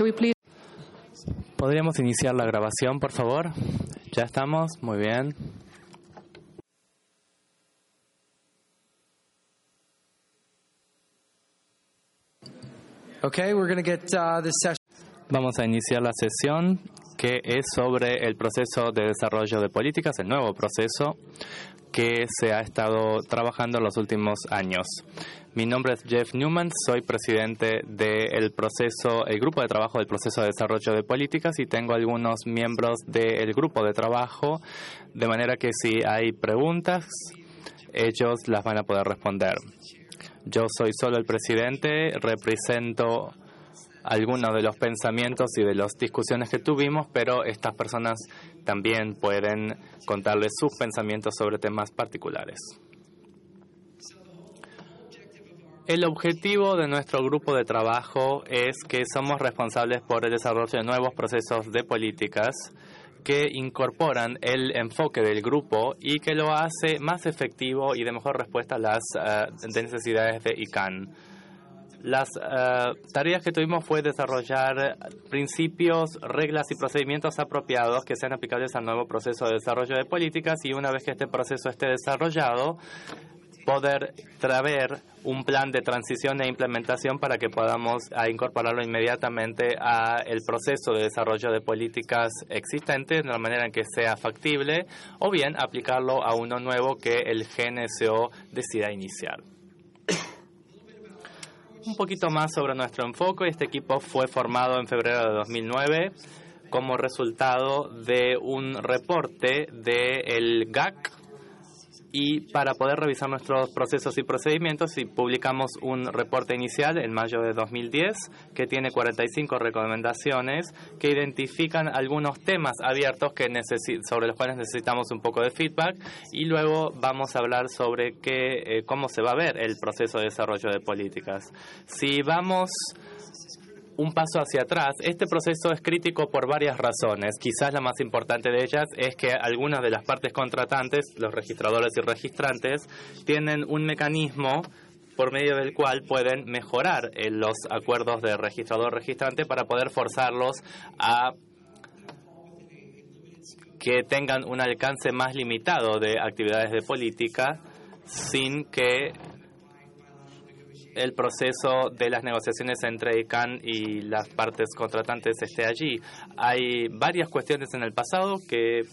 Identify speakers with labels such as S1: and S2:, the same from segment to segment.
S1: Can we please?
S2: ¿Podríamos iniciar la grabación, por favor? ¿Ya estamos? Muy bien.
S3: Okay, we're going to get this session.
S2: Vamos a iniciar la sesión que es sobre el proceso de desarrollo de políticas, el nuevo proceso que se ha estado trabajando en los últimos años. Mi nombre es Jeff Newman, soy presidente del proceso, el grupo de trabajo del proceso de desarrollo de políticas y tengo algunos miembros del grupo de trabajo, de manera que si hay preguntas, ellos las van a poder responder. Yo soy solo el presidente, represento algunos de los pensamientos y de las discusiones que tuvimos, pero estas personas también pueden contarles sus pensamientos sobre temas particulares. El objetivo de nuestro grupo de trabajo es que somos responsables por el desarrollo de nuevos procesos de políticas que incorporan el enfoque del grupo y que lo hace más efectivo y de mejor respuesta a las necesidades de ICANN. Las tareas que tuvimos fue desarrollar principios, reglas y procedimientos apropiados que sean aplicables al nuevo proceso de desarrollo de políticas y una vez que este proceso esté desarrollado, poder traer un plan de transición e implementación para que podamos incorporarlo inmediatamente al proceso de desarrollo de políticas existentes de la manera en que sea factible o bien aplicarlo a uno nuevo que el GNSO decida iniciar. Un poquito más sobre nuestro enfoque. Este equipo fue formado en febrero de 2009 como resultado de un reporte del GAC y para poder revisar nuestros procesos y procedimientos y publicamos un reporte inicial en mayo de 2010 que tiene 45 recomendaciones que identifican algunos temas abiertos que sobre los cuales necesitamos un poco de feedback y luego vamos a hablar sobre cómo se va a ver el proceso de desarrollo de políticas. Si vamos un paso hacia atrás, este proceso es crítico por varias razones. Quizás la más importante de ellas es que algunas de las partes contratantes, los registradores y registrantes, tienen un mecanismo por medio del cual pueden mejorar los acuerdos de registrador-registrante para poder forzarlos a que tengan un alcance más limitado de actividades de política sin que el proceso de las negociaciones entre ICANN y las partes contratantes esté allí. Hay varias cuestiones en el pasado que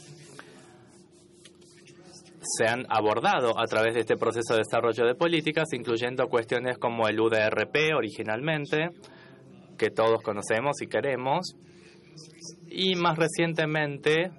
S2: se han abordado a través de este proceso de desarrollo de políticas, incluyendo cuestiones como el UDRP originalmente, que todos conocemos y queremos, y más recientemente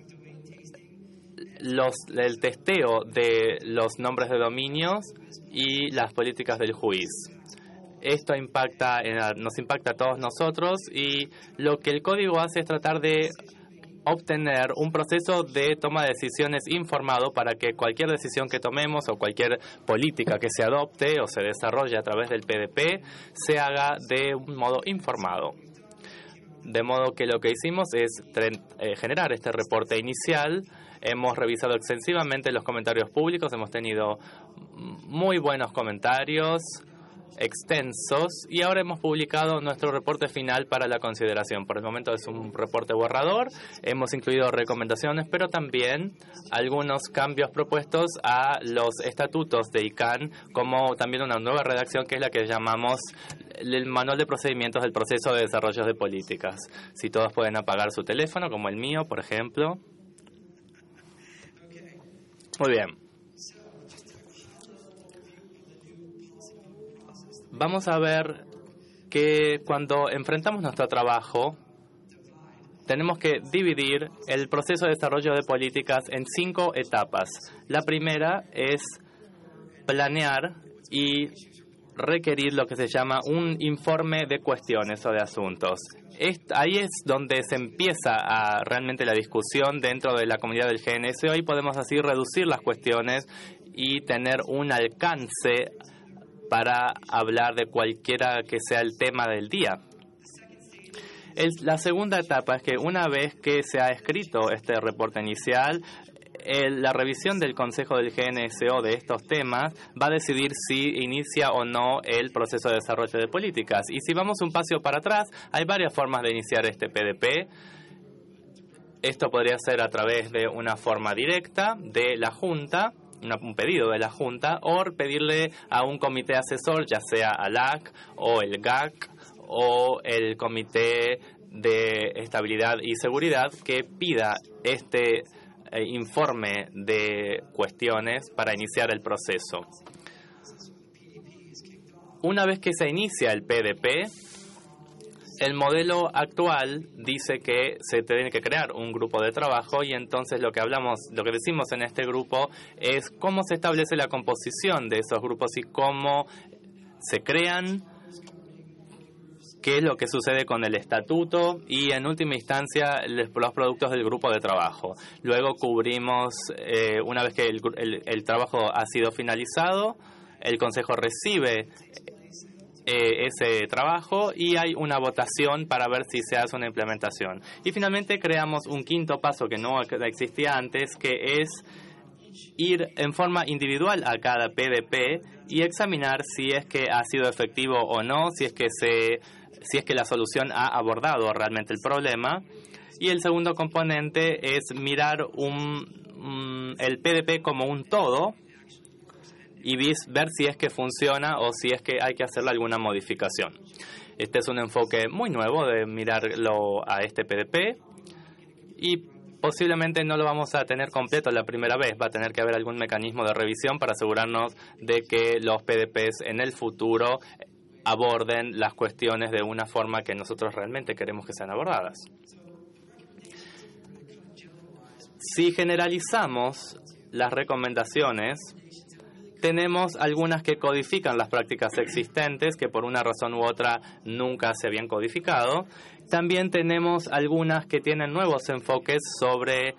S2: el testeo de los nombres de dominios y las políticas del juiz. Esto nos impacta a todos nosotros y lo que el código hace es tratar de obtener un proceso de toma de decisiones informado para que cualquier decisión que tomemos o cualquier política que se adopte o se desarrolle a través del PDP se haga de un modo informado. De modo que lo que hicimos es generar este reporte inicial. Hemos revisado extensivamente los comentarios públicos, hemos tenido muy buenos comentarios extensos y ahora hemos publicado nuestro reporte final para la consideración. Por el momento es un reporte borrador, hemos incluido recomendaciones, pero también algunos cambios propuestos a los estatutos de ICANN, como también una nueva redacción que es la que llamamos el manual de procedimientos del proceso de desarrollo de políticas. Si todos pueden apagar su teléfono, como el mío, por ejemplo. Muy bien. Vamos a ver que cuando enfrentamos nuestro trabajo, tenemos que dividir el proceso de desarrollo de políticas en 5 etapas. La primera es planear y requerir lo que se llama un informe de cuestiones o de asuntos. Ahí es donde se empieza realmente la discusión dentro de la comunidad del GNSO y podemos así reducir las cuestiones y tener un alcance para hablar de cualquiera que sea el tema del día. La segunda etapa es que una vez que se ha escrito este reporte inicial, la revisión del Consejo del GNSO de estos temas va a decidir si inicia o no el proceso de desarrollo de políticas. Y si vamos un paso para atrás, hay varias formas de iniciar este PDP. Esto podría ser a través de una forma directa de la Junta, un pedido de la Junta, o pedirle a un comité asesor, ya sea ALAC o el GAC o el Comité de Estabilidad y Seguridad, que pida este informe de cuestiones para iniciar el proceso. Una vez que se inicia el PDP, el modelo actual dice que se tiene que crear un grupo de trabajo y entonces lo que decimos en este grupo es cómo se establece la composición de esos grupos y cómo se crean, qué es lo que sucede con el estatuto y, en última instancia, los productos del grupo de trabajo. Luego cubrimos, una vez que el trabajo ha sido finalizado, el Consejo recibe ese trabajo y hay una votación para ver si se hace una implementación. Y finalmente creamos un quinto paso que no existía antes, que es ir en forma individual a cada PDP y examinar si es que ha sido efectivo o no, si es que la solución ha abordado realmente el problema. Y el segundo componente es mirar el PDP como un todo y ver si es que funciona o si es que hay que hacerle alguna modificación. Este es un enfoque muy nuevo de mirarlo a este PDP y posiblemente no lo vamos a tener completo la primera vez. Va a tener que haber algún mecanismo de revisión para asegurarnos de que los PDPs en el futuro aborden las cuestiones de una forma que nosotros realmente queremos que sean abordadas. Si generalizamos las recomendaciones, tenemos algunas que codifican las prácticas existentes, que por una razón u otra nunca se habían codificado. También tenemos algunas que tienen nuevos enfoques sobre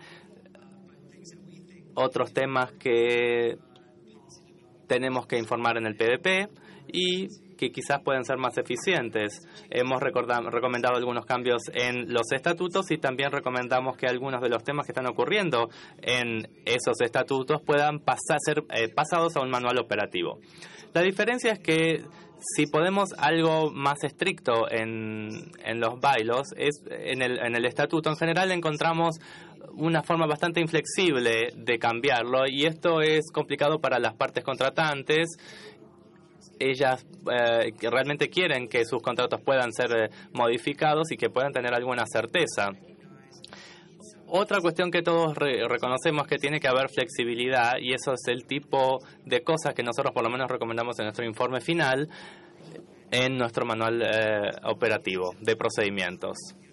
S2: otros temas que tenemos que informar en el PDP y que quizás pueden ser más eficientes. Hemos recomendado algunos cambios en los estatutos y también recomendamos que algunos de los temas que están ocurriendo en esos estatutos puedan ser pasados a un manual operativo. La diferencia es que si podemos algo más estricto en los bylaws, en el estatuto en general encontramos una forma bastante inflexible de cambiarlo y esto es complicado para las partes contratantes. Ellas que realmente quieren que sus contratos puedan ser modificados y que puedan tener alguna certeza. Otra cuestión que todos reconocemos que tiene que haber flexibilidad, y eso es el tipo de cosas que nosotros por lo menos recomendamos en nuestro informe final, en nuestro manual operativo de procedimientos.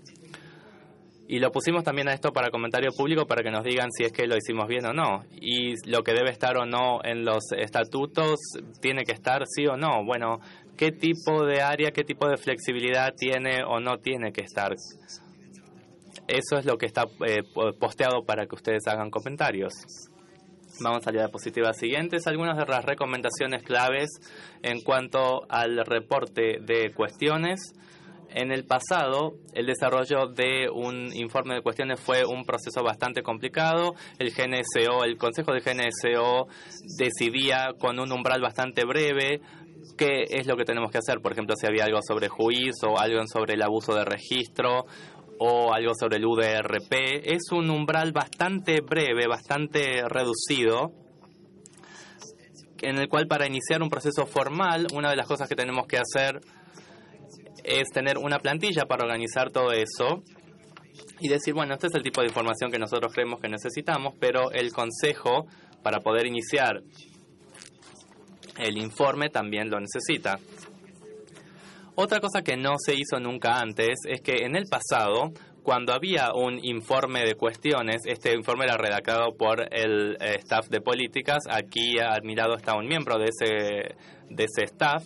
S2: Y lo pusimos también a esto para comentario público para que nos digan si es que lo hicimos bien o no. Y lo que debe estar o no en los estatutos tiene que estar sí o no. Bueno, ¿qué tipo de área, qué tipo de flexibilidad tiene o no tiene que estar? Eso es lo que está posteado para que ustedes hagan comentarios. Vamos a la diapositiva siguiente. Algunas de las recomendaciones claves en cuanto al reporte de cuestiones. En el pasado, el desarrollo de un informe de cuestiones fue un proceso bastante complicado. El Consejo del GNSO decidía con un umbral bastante breve qué es lo que tenemos que hacer. Por ejemplo, si había algo sobre juicio o algo sobre el abuso de registro o algo sobre el UDRP. Es un umbral bastante breve, bastante reducido, en el cual para iniciar un proceso formal, una de las cosas que tenemos que hacer es tener una plantilla para organizar todo eso y decir, bueno, este es el tipo de información que nosotros creemos que necesitamos, pero el Consejo, para poder iniciar el informe, también lo necesita. Otra cosa que no se hizo nunca antes es que en el pasado, cuando había un informe de cuestiones, este informe era redactado por el staff de políticas. Aquí a mi lado está un miembro de ese staff.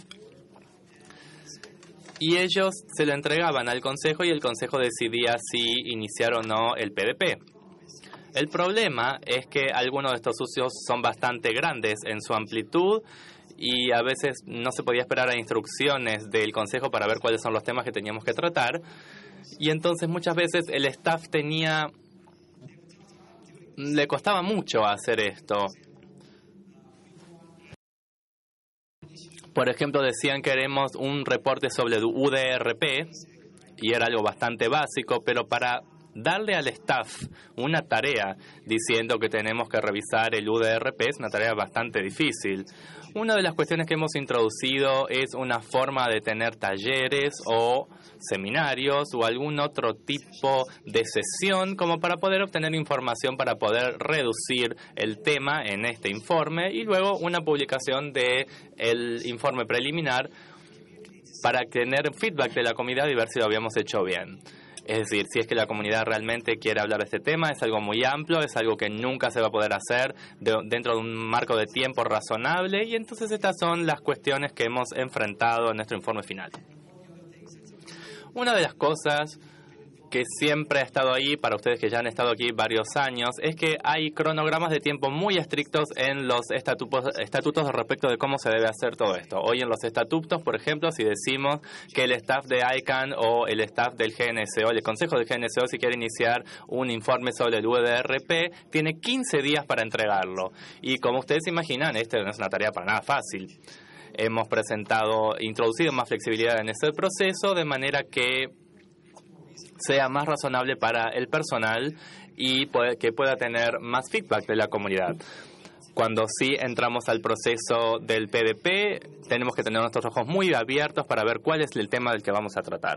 S2: Y ellos se lo entregaban al Consejo y el Consejo decidía si iniciar o no el PDP. El problema es que algunos de estos usos son bastante grandes en su amplitud y a veces no se podía esperar a instrucciones del Consejo para ver cuáles son los temas que teníamos que tratar. Y entonces muchas veces el staff tenía le costaba mucho hacer esto. Por ejemplo, decían que queremos un reporte sobre el UDRP, y era algo bastante básico, pero para darle al staff una tarea diciendo que tenemos que revisar el UDRP es una tarea bastante difícil. Una de las cuestiones que hemos introducido es una forma de tener talleres o seminarios o algún otro tipo de sesión como para poder obtener información para poder reducir el tema en este informe y luego una publicación del informe preliminar para tener feedback de la comunidad y ver si lo habíamos hecho bien. Es decir, si es que la comunidad realmente quiere hablar de este tema, es algo muy amplio, es algo que nunca se va a poder hacer dentro de un marco de tiempo razonable, y entonces estas son las cuestiones que hemos enfrentado en nuestro informe final. Una de las cosas que siempre ha estado ahí, para ustedes que ya han estado aquí varios años, es que hay cronogramas de tiempo muy estrictos en los estatutos respecto de cómo se debe hacer todo esto. Hoy en los estatutos, por ejemplo, si decimos que el staff de ICANN o el staff del GNSO, el Consejo del GNSO, si quiere iniciar un informe sobre el UDRP, tiene 15 días para entregarlo. Y como ustedes se imaginan, esto no es una tarea para nada fácil. Hemos introducido más flexibilidad en este proceso, de manera que sea más razonable para el personal y que pueda tener más feedback de la comunidad. Cuando sí entramos al proceso del PDP, tenemos que tener nuestros ojos muy abiertos para ver cuál es el tema del que vamos a tratar.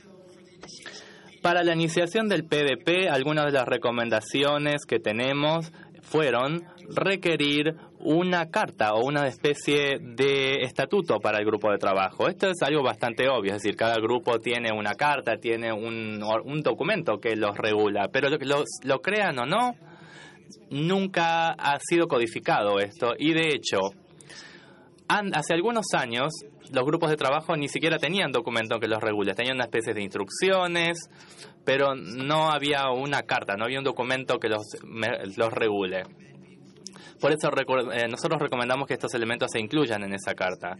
S2: Para la iniciación del PDP, algunas de las recomendaciones que tenemos fueron requerir una carta o una especie de estatuto para el grupo de trabajo. Esto es algo bastante obvio, es decir, cada grupo tiene una carta, tiene un documento que los regula, pero lo crean o no, nunca ha sido codificado esto, y de hecho, hace algunos años, los grupos de trabajo ni siquiera tenían documento que los regule, tenían una especie de instrucciones, pero no había una carta, no había un documento que los regule. Por eso nosotros recomendamos que estos elementos se incluyan en esa carta.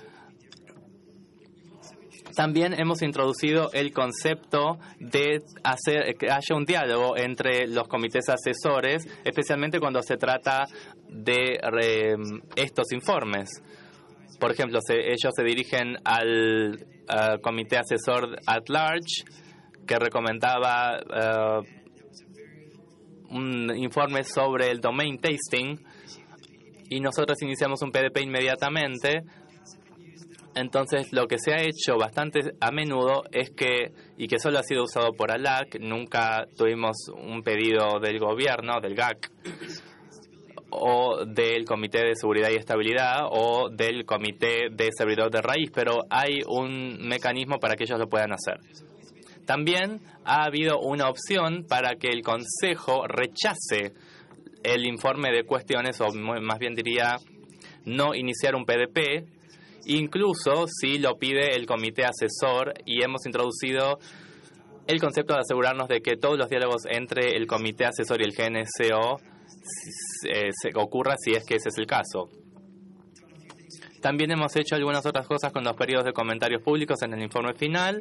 S2: También hemos introducido el concepto de hacer que haya un diálogo entre los comités asesores, especialmente cuando se trata de estos informes. Por ejemplo, ellos se dirigen al comité asesor at large, que recomendaba un informe sobre el domain tasting, y nosotros iniciamos un PDP inmediatamente. Entonces, lo que se ha hecho bastante a menudo es que solo ha sido usado por ALAC, nunca tuvimos un pedido del gobierno, del GAC, o del Comité de Seguridad y Estabilidad, o del Comité de Servidor de Raíz, pero hay un mecanismo para que ellos lo puedan hacer. También ha habido una opción para que el Consejo rechace el informe de cuestiones, o más bien diría, no iniciar un PDP, incluso si lo pide el comité asesor, y hemos introducido el concepto de asegurarnos de que todos los diálogos entre el comité asesor y el GNSO se ocurra si es que ese es el caso. También hemos hecho algunas otras cosas con los periodos de comentarios públicos en el informe final.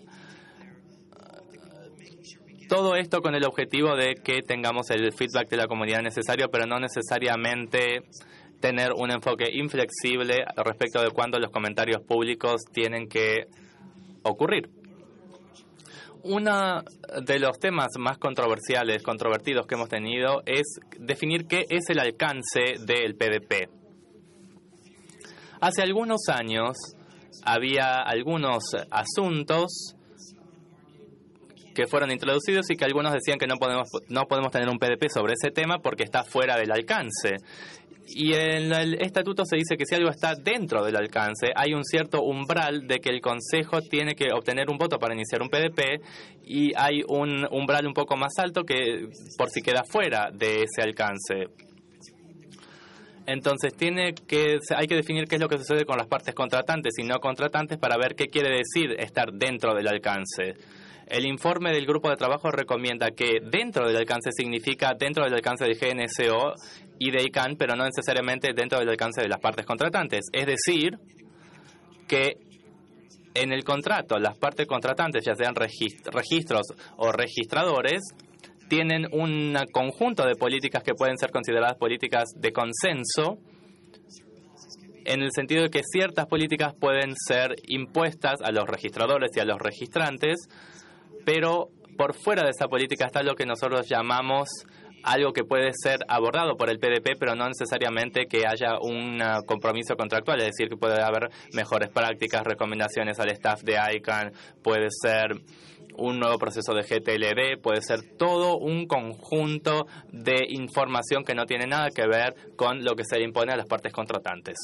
S2: Todo esto con el objetivo de que tengamos el feedback de la comunidad necesario, pero no necesariamente tener un enfoque inflexible respecto de cuándo los comentarios públicos tienen que ocurrir. Uno de los temas más controvertidos que hemos tenido es definir qué es el alcance del PDP. Hace algunos años había algunos asuntos que fueron introducidos y que algunos decían que no podemos tener un PDP sobre ese tema porque está fuera del alcance. Y en el estatuto se dice que si algo está dentro del alcance, hay un cierto umbral de que el Consejo tiene que obtener un voto para iniciar un PDP, y hay un umbral un poco más alto que por si queda fuera de ese alcance. Entonces hay que definir qué es lo que sucede con las partes contratantes y no contratantes para ver qué quiere decir estar dentro del alcance. El informe del grupo de trabajo recomienda que dentro del alcance significa dentro del alcance del GNSO y de ICANN, pero no necesariamente dentro del alcance de las partes contratantes. Es decir, que en el contrato las partes contratantes, ya sean registros o registradores, tienen un conjunto de políticas que pueden ser consideradas políticas de consenso, en el sentido de que ciertas políticas pueden ser impuestas a los registradores y a los registrantes, pero por fuera de esa política está lo que nosotros llamamos algo que puede ser abordado por el PDP, pero no necesariamente que haya un compromiso contractual, es decir, que puede haber mejores prácticas, recomendaciones al staff de ICANN, puede ser un nuevo proceso de GTLD, puede ser todo un conjunto de información que no tiene nada que ver con lo que se le impone a las partes contratantes.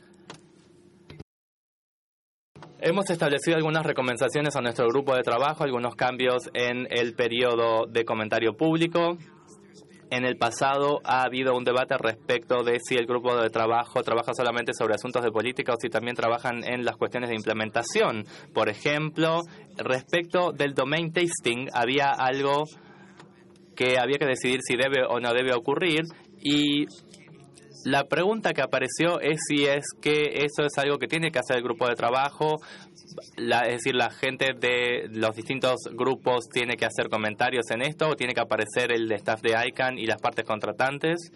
S2: Hemos establecido algunas recomendaciones a nuestro grupo de trabajo, algunos cambios en el periodo de comentario público. En el pasado ha habido un debate respecto de si el grupo de trabajo trabaja solamente sobre asuntos de política o si también trabajan en las cuestiones de implementación. Por ejemplo, respecto del domain testing, había algo que había que decidir si debe o no debe ocurrir, y la pregunta que apareció es si es que eso es algo que tiene que hacer el grupo de trabajo, es decir, la gente de los distintos grupos tiene que hacer comentarios en esto, o tiene que aparecer el staff de ICANN y las partes contratantes.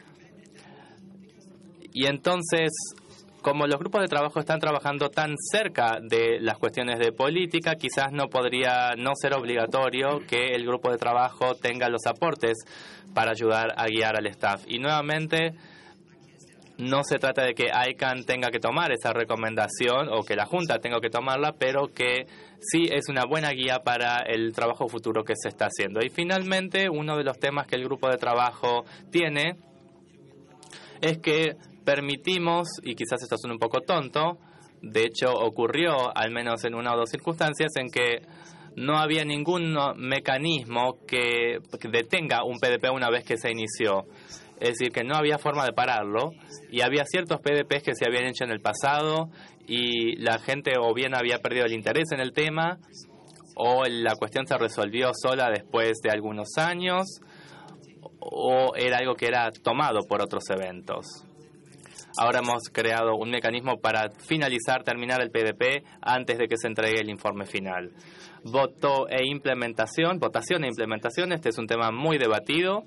S2: Y entonces, como los grupos de trabajo están trabajando tan cerca de las cuestiones de política, quizás no podría no ser obligatorio que el grupo de trabajo tenga los aportes para ayudar a guiar al staff. Y nuevamente, no se trata de que ICANN tenga que tomar esa recomendación o que la Junta tenga que tomarla, pero que sí es una buena guía para el trabajo futuro que se está haciendo. Y finalmente, uno de los temas que el grupo de trabajo tiene es que permitimos, y quizás esto suena un poco tonto, de hecho ocurrió al menos en una o dos circunstancias en que no había ningún mecanismo que detenga un PDP una vez que se inició. Es decir, que no había forma de pararlo, y había ciertos PDPs que se habían hecho en el pasado y la gente o bien había perdido el interés en el tema, o la cuestión se resolvió sola después de algunos años, o era algo que era tomado por otros eventos. Ahora hemos creado un mecanismo para terminar el PDP antes de que se entregue el informe final. Votación e implementación, este es un tema muy debatido.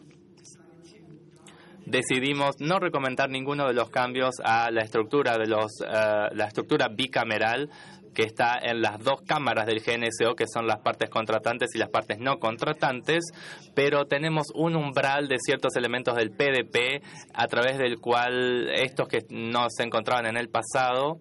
S2: Decidimos no recomendar ninguno de los cambios a la estructura la estructura bicameral que está en las dos cámaras del GNSO, que son las partes contratantes y las partes no contratantes, pero tenemos un umbral de ciertos elementos del PDP a través del cual estos que no se encontraban en el pasado.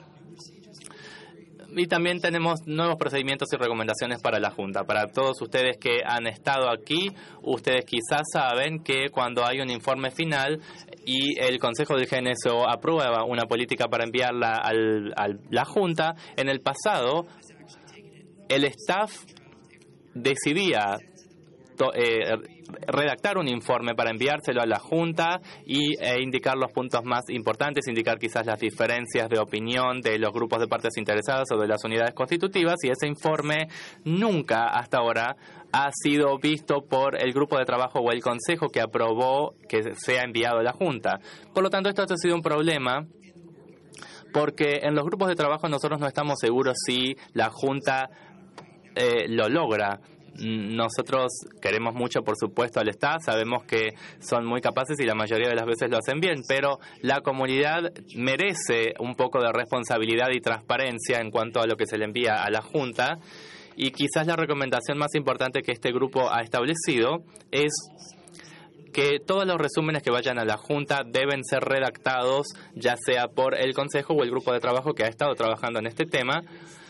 S2: Y también tenemos nuevos procedimientos y recomendaciones para la Junta. Para todos ustedes que han estado aquí, ustedes quizás saben que cuando hay un informe final y el Consejo del GNSO aprueba una política para enviarla a la Junta, en el pasado el staff decidía redactar un informe para enviárselo a la Junta e indicar los puntos más importantes, indicar quizás las diferencias de opinión de los grupos de partes interesadas o de las unidades constitutivas, y ese informe nunca hasta ahora ha sido visto por el grupo de trabajo o el Consejo que aprobó que sea enviado a la Junta. Por lo tanto, esto ha sido un problema, porque en los grupos de trabajo nosotros no estamos seguros si la Junta lo logra. Nosotros queremos mucho, por supuesto, al staff, sabemos que son muy capaces y la mayoría de las veces lo hacen bien, pero la comunidad merece un poco de responsabilidad y transparencia en cuanto a lo que se le envía a la Junta, y quizás la recomendación más importante que este grupo ha establecido es que todos los resúmenes que vayan a la Junta deben ser redactados ya sea por el Consejo o el grupo de trabajo que ha estado trabajando en este tema.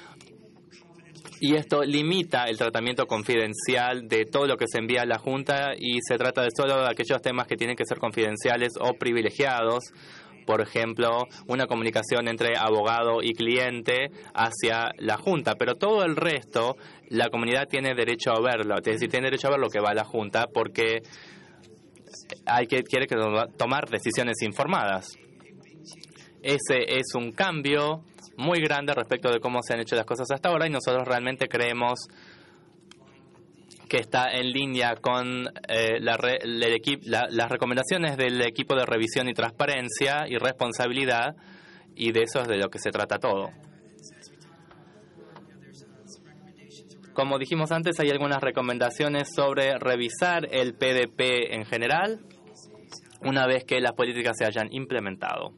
S2: Y esto limita el tratamiento confidencial de todo lo que se envía a la Junta, y se trata de solo de aquellos temas que tienen que ser confidenciales o privilegiados. Por ejemplo, una comunicación entre abogado y cliente hacia la Junta. Pero todo el resto, la comunidad tiene derecho a verlo. Es decir, tiene derecho a ver lo que va a la Junta, porque quiere tomar decisiones informadas. Ese es un cambio muy grande respecto de cómo se han hecho las cosas hasta ahora, y nosotros realmente creemos que está en línea con las recomendaciones del equipo de revisión y transparencia y responsabilidad, y de eso es de lo que se trata todo. Como dijimos antes, hay algunas recomendaciones sobre revisar el PDP en general una vez que las políticas se hayan implementado.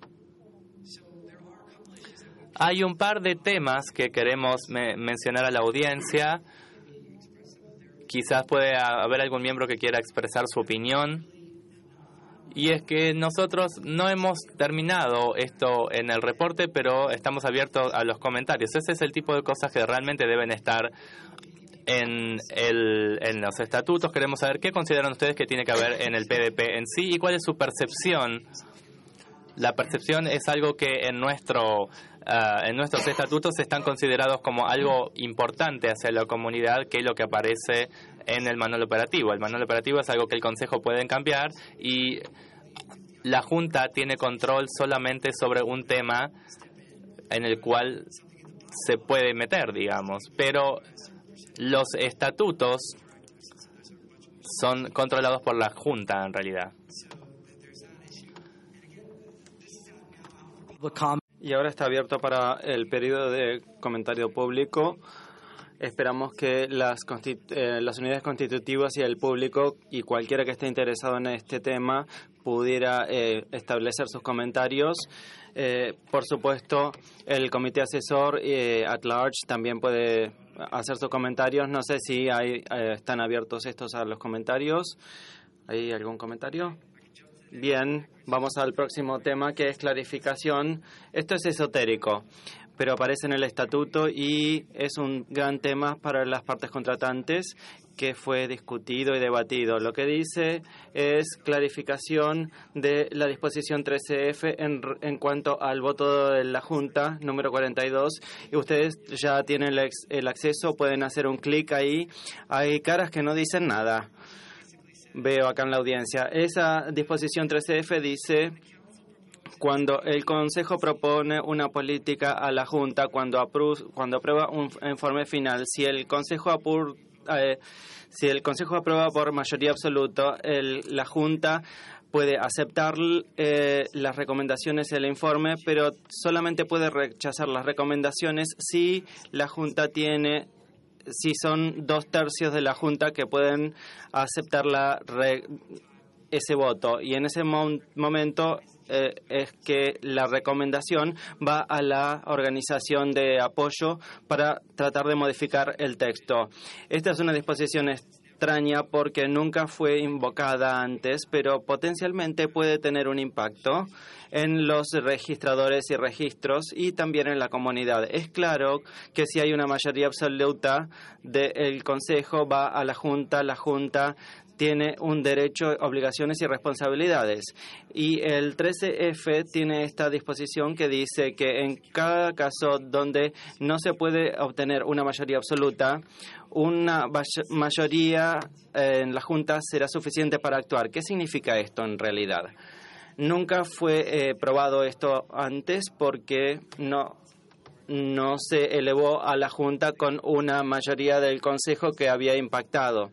S2: Hay un par de temas que queremos mencionar a la audiencia. Quizás puede haber algún miembro que quiera expresar su opinión. Y es que nosotros no hemos terminado esto en el reporte, pero estamos abiertos a los comentarios. Ese es el tipo de cosas que realmente deben estar en los estatutos. Queremos saber qué consideran ustedes que tiene que haber en el PDP en sí y cuál es su percepción. La percepción es algo que en nuestros estatutos están considerados como algo importante hacia la comunidad, que es lo que aparece en el manual operativo. El manual operativo es algo que el Consejo puede cambiar y la Junta tiene control solamente sobre un tema en el cual se puede meter, digamos. Pero los estatutos son controlados por la Junta, en realidad.
S1: Y ahora está abierto para el periodo de comentario público. Esperamos que las unidades constitutivas y el público y cualquiera que esté interesado en este tema pudiera establecer sus comentarios. Por supuesto, el comité asesor at large también puede hacer sus comentarios. No sé si están abiertos estos a los comentarios. ¿Hay algún comentario? Bien, vamos al próximo tema, que es clarificación. Esto es esotérico, pero aparece en el estatuto y es un gran tema para las partes contratantes que fue discutido y debatido. Lo que dice es clarificación de la disposición 13F en cuanto al voto de la Junta número 42. Y ustedes ya tienen el acceso, pueden hacer un clic ahí. Hay caras que no dicen nada. Veo acá en la audiencia. Esa disposición 13F dice: cuando el Consejo propone una política a la Junta, cuando aprueba un informe final, si el Consejo aprueba por mayoría absoluta, la Junta puede aceptar las recomendaciones del informe, pero solamente puede rechazar las recomendaciones si la Junta si son 2/3 de la Junta que pueden aceptar ese voto. Y en ese momento es que la recomendación va a la organización de apoyo para tratar de modificar el texto. Esta es una disposición extraña porque nunca fue invocada antes, pero potencialmente puede tener un impacto en los registradores y registros y también en la comunidad. Es claro que si hay una mayoría absoluta del Consejo, va a la Junta tiene un derecho, obligaciones y responsabilidades. Y el 13F tiene esta disposición que dice que en cada caso donde no se puede obtener una mayoría absoluta, una mayoría en la Junta será suficiente para actuar. ¿Qué significa esto en realidad? Nunca fue probado esto antes porque no se elevó a la Junta con una mayoría del Consejo que había impactado.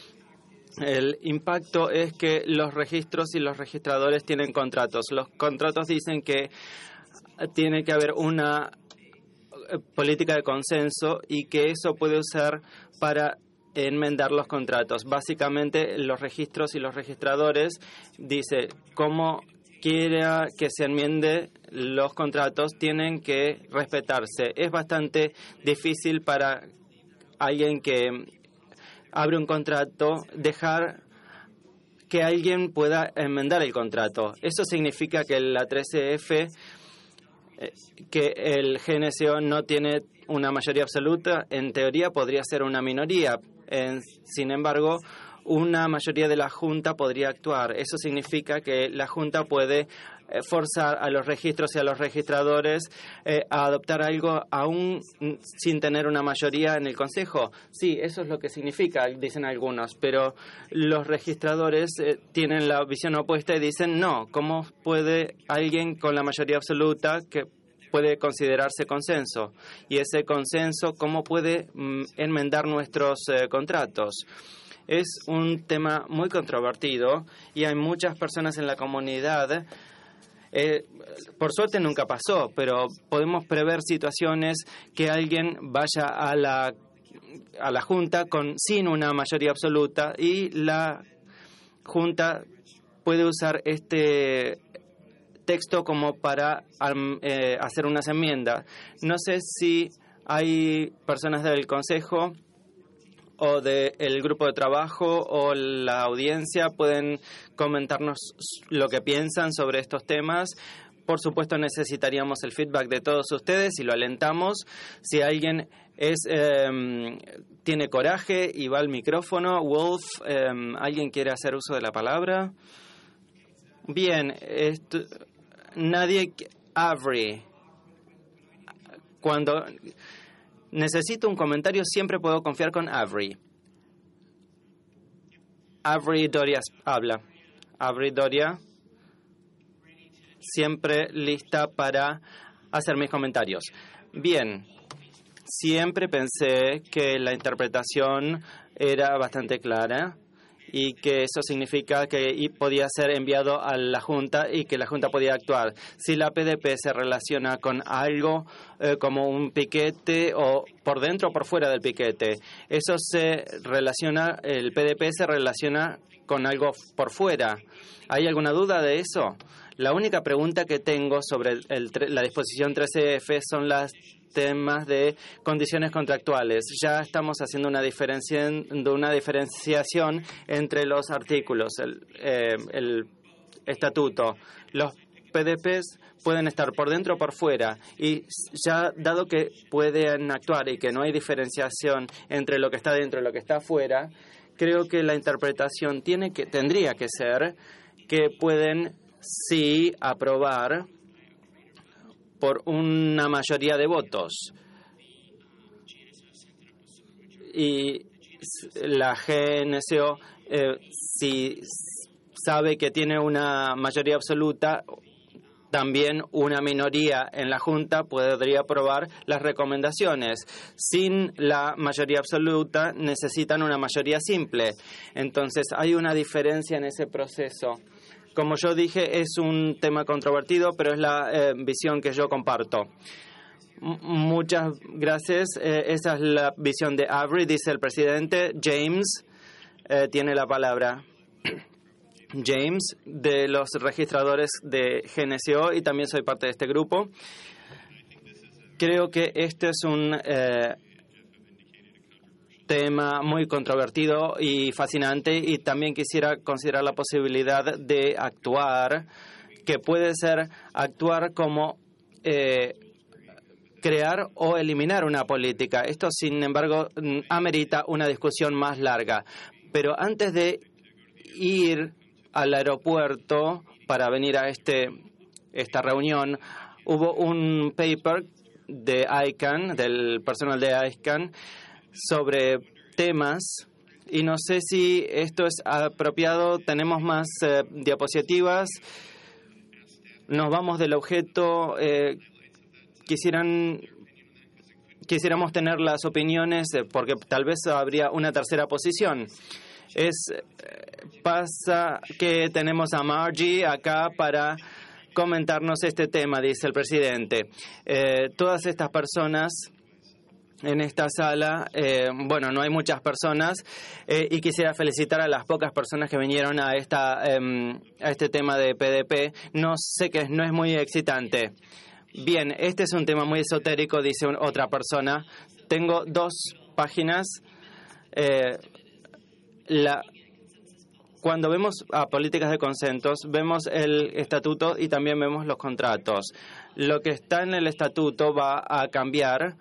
S1: El impacto es que los registros y los registradores tienen contratos. Los contratos dicen que tiene que haber una política de consenso y que eso puede usar para enmendar los contratos. Básicamente, los registros y los registradores dicen cómo quiera que se enmiende los contratos, tienen que respetarse. Es bastante difícil para alguien que abre un contrato dejar que alguien pueda enmendar el contrato. Eso significa que la 13F, que el GNCO no tiene una mayoría absoluta, en teoría podría ser una minoría. Sin embargo, una mayoría de la Junta podría actuar. Eso significa que la Junta puede forzar a los registros y a los registradores a adoptar algo aún sin tener una mayoría en el Consejo. Sí, eso es lo que significa, dicen algunos, pero los registradores tienen la visión opuesta y dicen no, ¿cómo puede alguien con la mayoría absoluta que puede considerarse consenso? Y ese consenso, ¿cómo puede enmendar nuestros contratos? Es un tema muy controvertido y hay muchas personas en la comunidad. Por suerte nunca pasó, pero podemos prever situaciones que alguien vaya a la a la Junta sin una mayoría absoluta, y la Junta puede usar este texto como para hacer unas enmiendas. No sé si hay personas del Consejo o del grupo de trabajo o la audiencia pueden comentarnos lo que piensan sobre estos temas. Por supuesto, necesitaríamos el feedback de todos ustedes y lo alentamos. Si alguien tiene coraje y va al micrófono, Wolf, ¿alguien quiere hacer uso de la palabra? Bien, nadie. Avery. Cuando necesito un comentario, siempre puedo confiar con Avery. Avery Doria habla. Avery Doria, siempre lista para hacer mis comentarios. Bien, siempre pensé que la interpretación era bastante clara y que eso significa que podía ser enviado a la Junta y que la Junta podía actuar. Si la PDP se relaciona con algo como un piquete o por dentro o por fuera del piquete, eso se relaciona, el PDP se relaciona con algo por fuera. ¿Hay alguna duda de eso? La única pregunta que tengo sobre la disposición 13F son las temas de condiciones contractuales. Ya estamos haciendo una diferenciación entre los artículos, el estatuto. Los PDPs pueden estar por dentro o por fuera, y ya dado que pueden actuar y que no hay diferenciación entre lo que está dentro y lo que está afuera, creo que la interpretación tendría que ser que pueden sí aprobar por una mayoría de votos. Y la GNSO, si sabe que tiene una mayoría absoluta, también una minoría en la Junta podría aprobar las recomendaciones. Sin la mayoría absoluta necesitan una mayoría simple. Entonces hay una diferencia en ese proceso. Como yo dije, es un tema controvertido, pero es la visión que yo comparto. Muchas gracias. Esa es la visión de Avery, dice el presidente. James tiene la palabra. James, de los registradores de GNSO, y también soy parte de este grupo. Creo que este es un tema muy controvertido y fascinante, y también quisiera considerar la posibilidad de actuar, que puede ser actuar como crear o eliminar una política. Esto, sin embargo, amerita una discusión más larga. Pero antes de ir al aeropuerto para venir a esta reunión, hubo un paper de ICANN, del personal de ICANN, sobre temas, y no sé si esto es apropiado. Tenemos más diapositivas. Nos vamos del objeto. Quisiéramos tener las opiniones, porque tal vez habría una tercera posición. Pasa que tenemos a Margie acá para comentarnos este tema, dice el presidente. Todas estas personas en esta sala, no hay muchas personas, y quisiera felicitar a las pocas personas que vinieron a este tema de PDP. No sé que no es muy excitante. Bien, este es un tema muy esotérico, dice otra persona. Tengo 2 páginas. Cuando vemos a políticas de consensos, vemos el estatuto y también vemos los contratos. Lo que está en el estatuto va a cambiar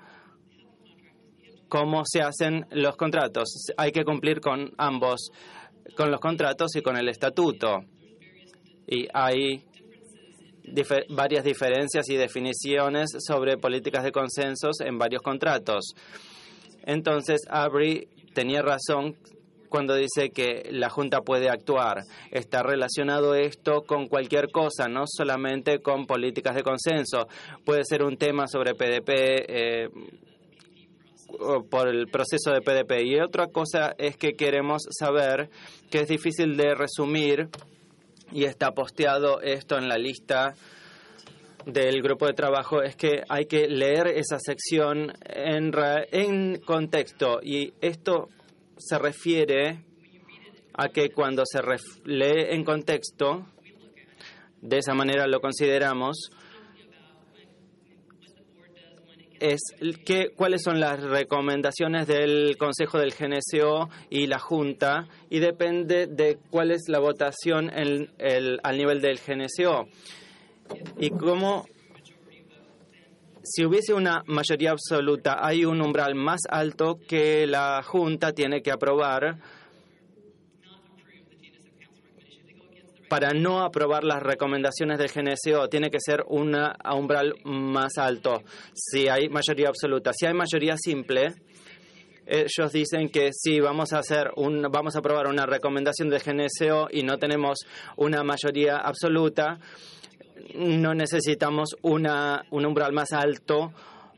S1: cómo se hacen los contratos. Hay que cumplir con ambos, con los contratos y con el estatuto. Y hay varias diferencias y definiciones sobre políticas de consensos en varios contratos. Entonces, Avery tenía razón cuando dice que la Junta puede actuar. Está relacionado esto con cualquier cosa, no solamente con políticas de consenso. Puede ser un tema sobre PDP, por el proceso de PDP. Y otra cosa es que queremos saber, que es difícil de resumir, y está posteado esto en la lista del grupo de trabajo es que hay que leer esa sección en contexto, y esto se refiere a que cuando se lee en contexto, de esa manera lo consideramos, es cuáles son las recomendaciones del Consejo del GNCO y la Junta, y depende de cuál es la votación al nivel del GNCO. Y como si hubiese una mayoría absoluta, hay un umbral más alto que la Junta tiene que aprobar para no aprobar las recomendaciones del GNCO. Tiene que ser un umbral más alto si hay mayoría absoluta. Si hay mayoría simple, ellos dicen que si vamos a aprobar una recomendación del GNCO y no tenemos una mayoría absoluta, no necesitamos un umbral más alto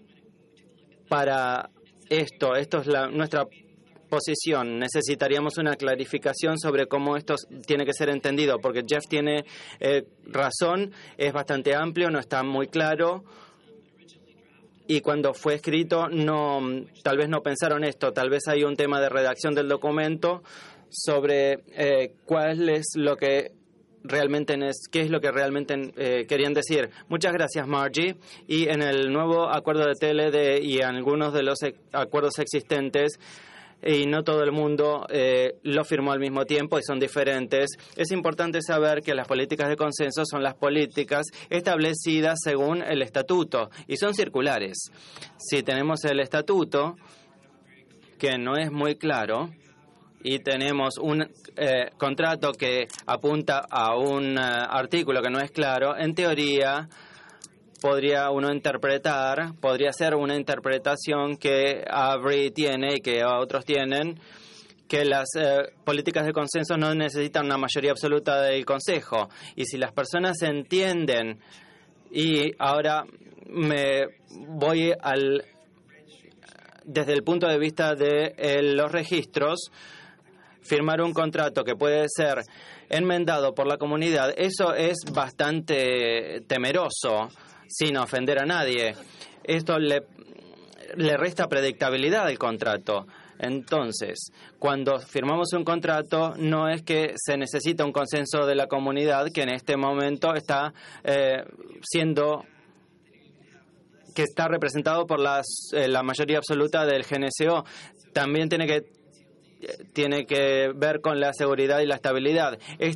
S1: para esto. Esto es nuestra posición. Necesitaríamos una clarificación sobre cómo esto tiene que ser entendido, porque Jeff tiene razón, es bastante amplio, no está muy claro, y cuando fue escrito tal vez no pensaron esto. Tal vez hay un tema de redacción del documento sobre cuál es lo que qué es lo que realmente querían decir. Muchas gracias, Margie. Y en el nuevo acuerdo de TLD y en algunos de los acuerdos existentes, y no todo el mundo lo firmó al mismo tiempo y son diferentes, es importante saber que las políticas de consenso son las políticas establecidas según el estatuto y son circulares. Si tenemos el estatuto, que no es muy claro, y tenemos un contrato que apunta a un artículo que no es claro, en teoría podría ser una interpretación que Avery tiene y que otros tienen, que las políticas de consenso no necesitan una mayoría absoluta del Consejo. Y si las personas entienden, y ahora me voy desde el punto de vista de los registros, firmar un contrato que puede ser enmendado por la comunidad, eso es bastante temeroso, sin ofender a nadie. Esto le resta predictabilidad al contrato. Entonces, cuando firmamos un contrato, no es que se necesita un consenso de la comunidad, que en este momento está está representado por la mayoría absoluta del GNCO. También tiene que ver con la seguridad y la estabilidad.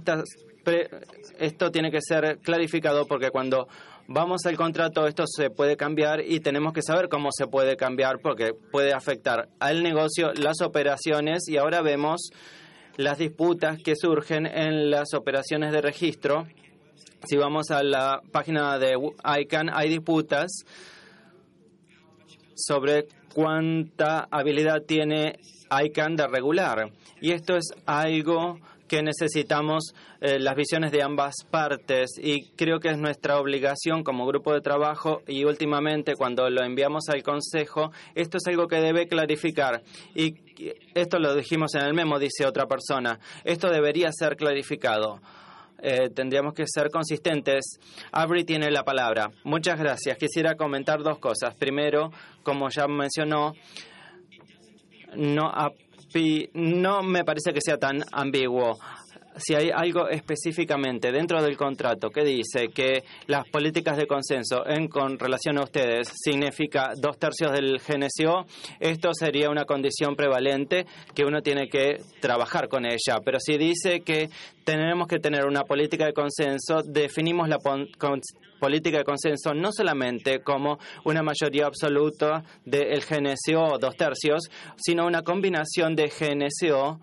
S1: Esto tiene que ser clarificado, porque cuando vamos al contrato esto se puede cambiar y tenemos que saber cómo se puede cambiar, porque puede afectar al negocio, las operaciones, y ahora vemos las disputas que surgen en las operaciones de registro. Si vamos a la página de ICANN, hay disputas sobre cuánta habilidad tiene ICANN de regular. Y esto es algo que necesitamos las visiones de ambas partes, y creo que es nuestra obligación como grupo de trabajo, y últimamente cuando lo enviamos al Consejo, esto es algo que debe clarificar. Y esto lo dijimos en el memo, dice otra persona. Esto debería ser clarificado. Tendríamos que ser consistentes. Avery tiene la palabra. Muchas gracias. Quisiera comentar dos cosas. Primero, como ya mencionó, no me parece que sea tan ambiguo. Si hay algo específicamente dentro del contrato que dice que las políticas de consenso con relación a ustedes significa 2/3 del GNCO, esto sería una condición prevalente que uno tiene que trabajar con ella. Pero si dice que tenemos que tener una política de consenso, definimos la política de consenso no solamente como una mayoría absoluta del GNCO, 2/3, sino una combinación de GNCO,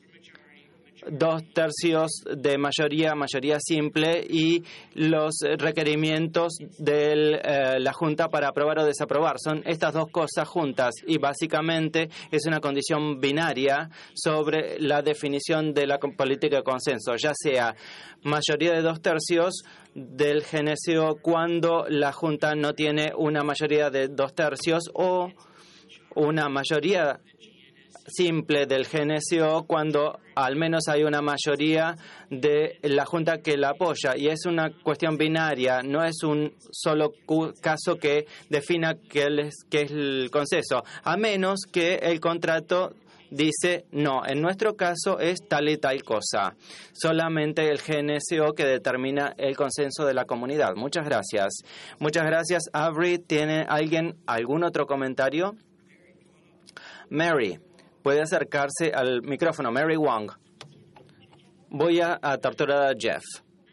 S1: 2/3 de mayoría simple, y los requerimientos de la Junta para aprobar o desaprobar. Son estas dos cosas juntas, y básicamente es una condición binaria sobre la definición de la política de consenso, ya sea mayoría de 2/3 del GNCO cuando la Junta no tiene una mayoría de 2/3, o una mayoría simple del GNCO cuando al menos hay una mayoría de la Junta que la apoya, y es una cuestión binaria, no es un solo caso que defina qué es el consenso, a menos que el contrato dice, no, en nuestro caso es tal y tal cosa. Solamente el GNCO que determina el consenso de la comunidad. Muchas gracias. Muchas gracias, Avery. ¿Tiene alguien algún otro comentario? Mary, puede acercarse al micrófono. Mary Wong. Voy a torturar a Jeff.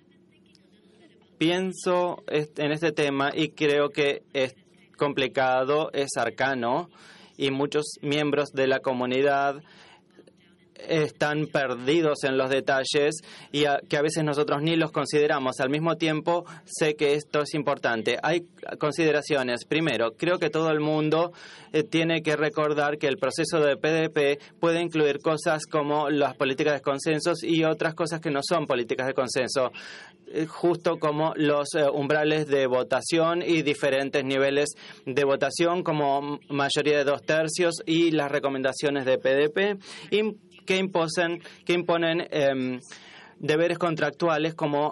S1: Pienso en este tema y creo que es complicado, es arcano, y muchos miembros de la comunidad están perdidos en los detalles y que a veces nosotros ni los consideramos. Al mismo tiempo, sé que esto es importante. Hay consideraciones. Primero, creo que todo el mundo tiene que recordar que el proceso de PDP puede incluir cosas como las políticas de consensos y otras cosas que no son políticas de consenso, justo como los umbrales de votación y diferentes niveles de votación, como mayoría de 2/3 y las recomendaciones de PDP, que imponen deberes contractuales como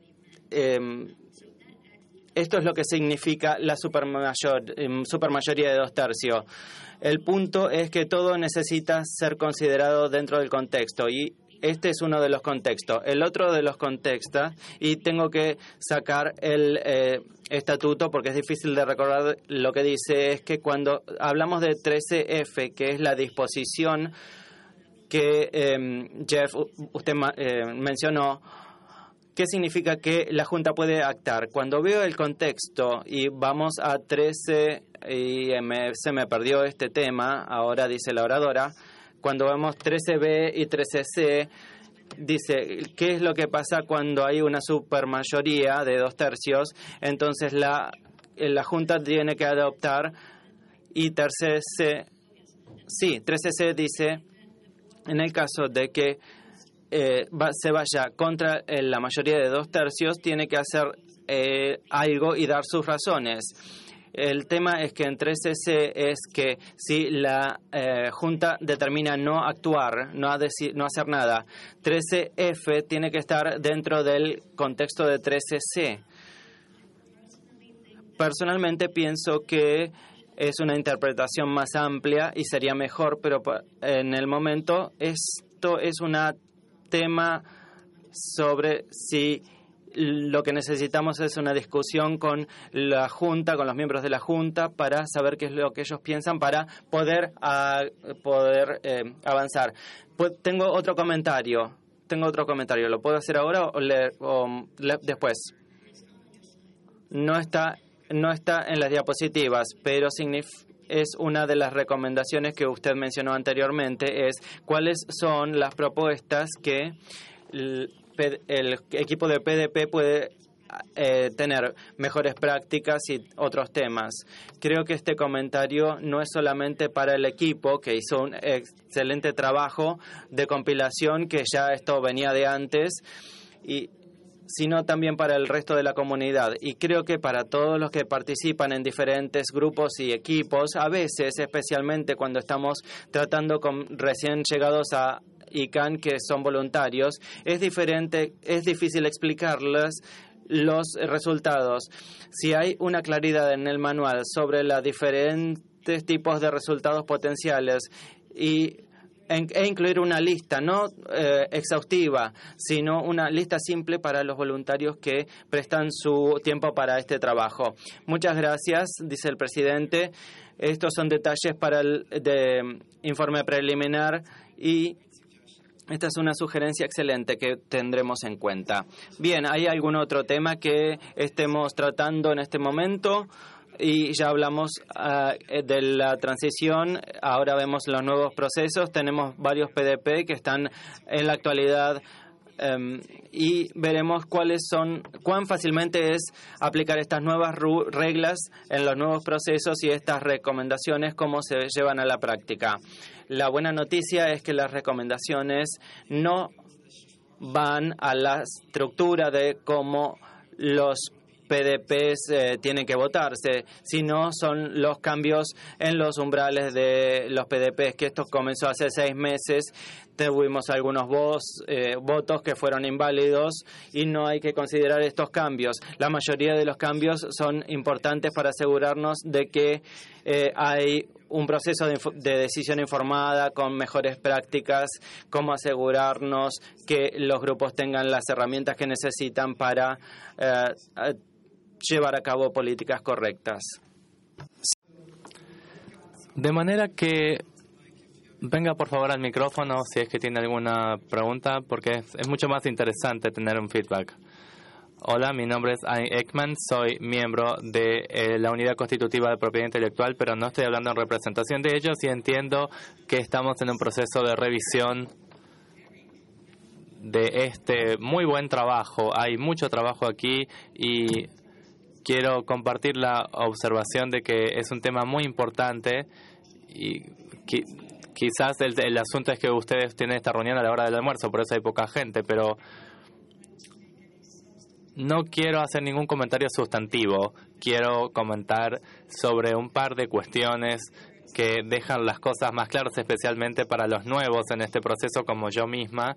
S1: esto es lo que significa la supermayoría de 2/3. El punto es que todo necesita ser considerado dentro del contexto, y este es uno de los contextos. El otro de los contextos, y tengo que sacar el estatuto porque es difícil de recordar lo que dice, es que cuando hablamos de 13F, que es la disposición que Jeff, usted mencionó, ¿qué significa que la Junta puede actar? Cuando veo el contexto y vamos a 13, y se me perdió este tema, ahora dice la oradora, cuando vemos 13B y 13C, dice, ¿qué es lo que pasa cuando hay una supermayoría de 2/3? Entonces la Junta tiene que adoptar, y 13C dice, en el caso de que se vaya contra la mayoría de 2/3, tiene que hacer algo y dar sus razones. El tema es que en 13C es que si la Junta determina no actuar, no hacer nada, 13F tiene que estar dentro del contexto de 13C. Personalmente pienso que es una interpretación más amplia y sería mejor, pero en el momento esto es un tema sobre si lo que necesitamos es una discusión con la Junta, con los miembros de la Junta, para saber qué es lo que ellos piensan para poder avanzar. Tengo otro comentario. ¿Lo puedo hacer ahora o después? No está en las diapositivas, pero es una de las recomendaciones que usted mencionó anteriormente, es cuáles son las propuestas que el equipo de PDP puede tener, mejores prácticas y otros temas. Creo que este comentario no es solamente para el equipo, que hizo un excelente trabajo de compilación, que ya esto venía de antes, sino también para el resto de la comunidad. Y creo que para todos los que participan en diferentes grupos y equipos, a veces, especialmente cuando estamos tratando con recién llegados a ICANN, que son voluntarios, es difícil explicarles los resultados. Si hay una claridad en el manual sobre los diferentes tipos de resultados potenciales e incluir una lista, no exhaustiva, sino una lista simple para los voluntarios que prestan su tiempo para este trabajo. Muchas gracias, dice el presidente. Estos son detalles para el informe preliminar y esta es una sugerencia excelente que tendremos en cuenta. Bien, ¿hay algún otro tema que estemos tratando en este momento? Y ya hablamos de la transición, ahora vemos los nuevos procesos, tenemos varios PDP que están en la actualidad y veremos cuán fácilmente es aplicar estas nuevas reglas en los nuevos procesos y estas recomendaciones, cómo se llevan a la práctica. La buena noticia es que las recomendaciones no van a la estructura de cómo los PDPs tienen que votarse, sino son los cambios en los umbrales de los PDPs, que esto comenzó hace 6 meses. Tuvimos algunos votos que fueron inválidos y no hay que considerar estos cambios. La mayoría de los cambios son importantes para asegurarnos de que hay un proceso de decisión informada con mejores prácticas, cómo asegurarnos que los grupos tengan las herramientas que necesitan para llevar a cabo políticas correctas.
S2: De manera que venga por favor al micrófono si es que tiene alguna pregunta, porque es mucho más interesante tener un feedback. Hola, mi nombre es Annie Ekman, soy miembro de la Unidad Constitutiva de Propiedad Intelectual, pero no estoy hablando en representación de ellos y entiendo que estamos en un proceso de revisión de este muy buen trabajo. Hay mucho trabajo aquí y quiero compartir la observación de que es un tema muy importante y quizás el asunto es que ustedes tienen esta reunión a la hora del almuerzo, por eso hay poca gente, pero no quiero hacer ningún comentario sustantivo. Quiero comentar sobre un par de cuestiones que dejan las cosas más claras, especialmente para los nuevos en este proceso como yo misma.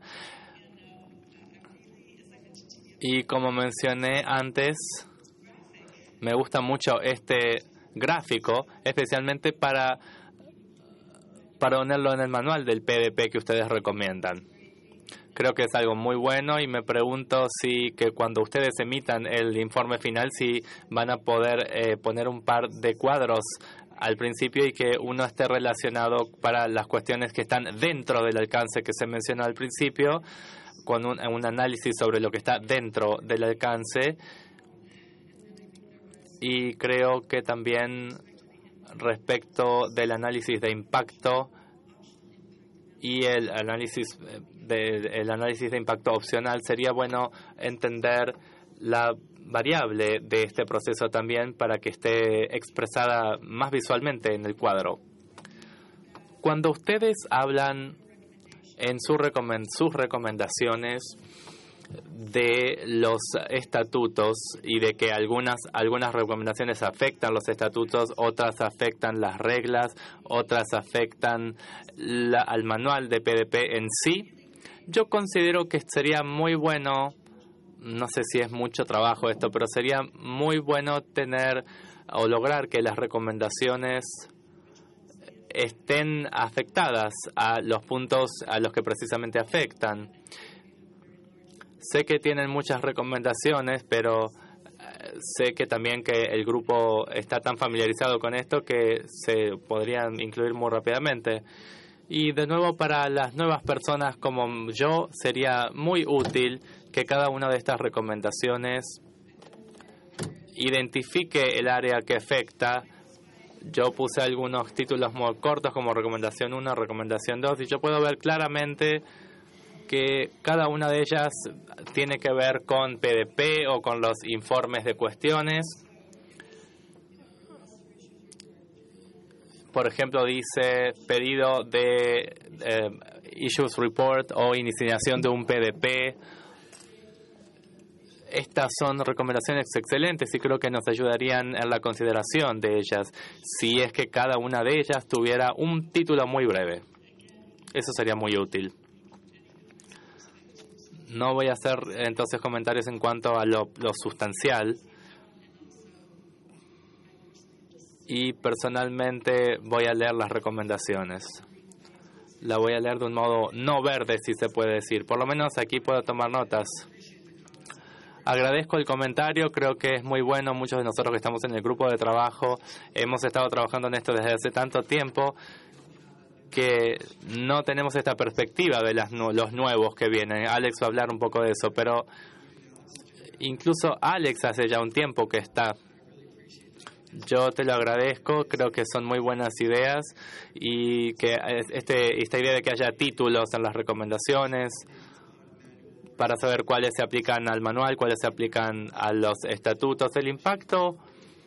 S2: Y como mencioné antes, me gusta mucho este gráfico, especialmente para ponerlo en el manual del PDP que ustedes recomiendan. Creo que es algo muy bueno y me pregunto si que cuando ustedes emitan el informe final, si van a poder poner un par de cuadros al principio y que uno esté relacionado para las cuestiones que están dentro del alcance que se mencionó al principio, con un análisis sobre lo que está dentro del alcance. Y creo que también respecto del análisis de impacto y el análisis de impacto opcional, sería bueno entender la variable de este proceso también para que esté expresada más visualmente en el cuadro. Cuando ustedes hablan en sus recomendaciones de los estatutos y de que algunas recomendaciones afectan los estatutos, otras afectan las reglas, otras afectan al manual de PDP en sí, yo considero que sería muy bueno, no sé si es mucho trabajo esto, pero sería muy bueno tener o lograr que las recomendaciones estén afectadas a los puntos a los que precisamente afectan. Sé que tienen muchas recomendaciones, pero sé que también que el grupo está tan familiarizado con esto que se podrían incluir muy rápidamente. Y de nuevo, para las nuevas personas como yo, sería muy útil que cada una de estas recomendaciones identifique el área que afecta. Yo puse algunos títulos muy cortos como recomendación 1, recomendación 2, y yo puedo ver claramente que cada una de ellas tiene que ver con PDP o con los informes de cuestiones. Por ejemplo, dice pedido de Issues Report o iniciación de un PDP. Estas son recomendaciones excelentes y creo que nos ayudarían en la consideración de ellas si es que cada una de ellas tuviera un título muy breve. Eso sería muy útil. No voy a hacer entonces comentarios en cuanto a lo sustancial. Y personalmente voy a leer las recomendaciones. La voy a leer de un modo no verde, si se puede decir. Por lo menos aquí puedo tomar notas. Agradezco el comentario, creo que es muy bueno. Muchos de nosotros que estamos en el grupo de trabajo hemos estado trabajando en esto desde hace tanto tiempo que no tenemos esta perspectiva de los nuevos que vienen. Alex va a hablar un poco de eso, pero incluso Alex hace ya un tiempo que está. Yo te lo agradezco, creo que son muy buenas ideas y que esta idea de que haya títulos en las recomendaciones para saber cuáles se aplican al manual, cuáles se aplican a los estatutos. El impacto,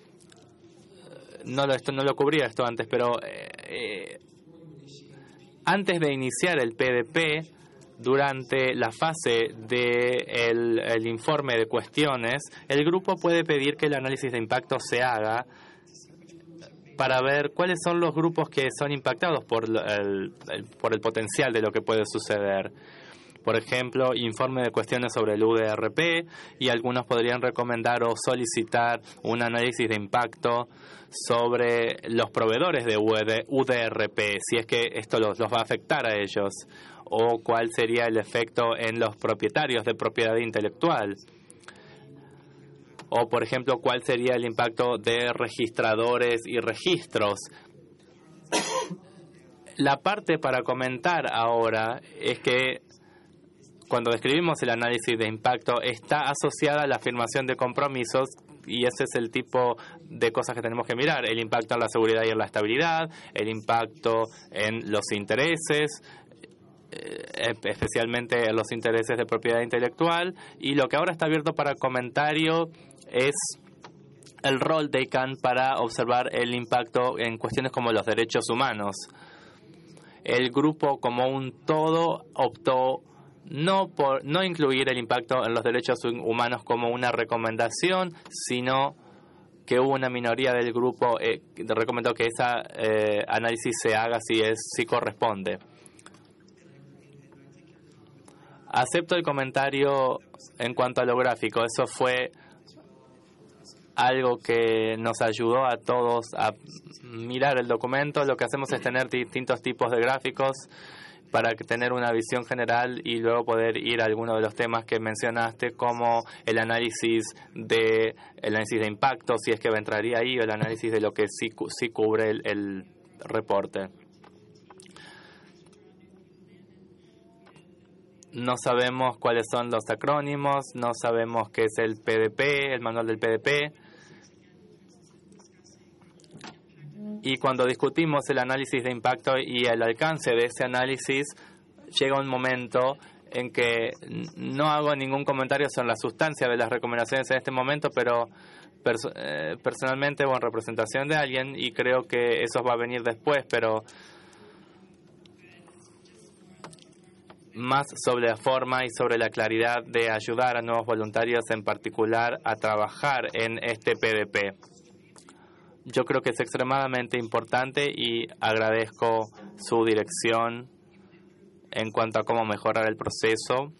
S2: no lo cubría esto antes, pero antes de iniciar el PDP, Durante la fase del informe de cuestiones, el grupo puede pedir que el análisis de impacto se haga para ver cuáles son los grupos que son impactados por el potencial de lo que puede suceder. Por ejemplo, informe de cuestiones sobre el UDRP, y algunos podrían recomendar o solicitar un análisis de impacto sobre los proveedores de UDRP, si es que esto los va a afectar a ellos, o cuál sería el efecto en los propietarios de propiedad intelectual. O, por ejemplo, cuál sería el impacto de registradores y registros. La parte para comentar ahora es que cuando describimos el análisis de impacto está asociada a la afirmación de compromisos, y ese es el tipo de cosas que tenemos que mirar: el impacto en la seguridad y en la estabilidad, el impacto en los intereses, especialmente en los intereses de propiedad intelectual, y lo que ahora está abierto para comentario es el rol de ICANN para observar el impacto en cuestiones como los derechos humanos. El grupo como un todo optó no incluir el impacto en los derechos humanos como una recomendación, sino que hubo una minoría del grupo que recomendó que ese análisis se haga si corresponde. Acepto el comentario en cuanto a lo gráfico. Eso fue algo que nos ayudó a todos a mirar el documento. Lo que hacemos es tener distintos tipos de gráficos para tener una visión general y luego poder ir a algunos de los temas que mencionaste, como el análisis de impacto, si es que entraría ahí, o el análisis de lo que sí cubre el reporte. No sabemos cuáles son los acrónimos, no sabemos qué es el PDP, el manual del PDP. Y cuando discutimos el análisis de impacto y el alcance de ese análisis, llega un momento en que no hago ningún comentario sobre la sustancia de las recomendaciones en este momento, pero personalmente o en representación de alguien, y creo que eso va a venir después, pero más sobre la forma y sobre la claridad de ayudar a nuevos voluntarios, en particular a trabajar en este PDP. Yo creo que es extremadamente importante y agradezco su dirección en cuanto a cómo mejorar el proceso.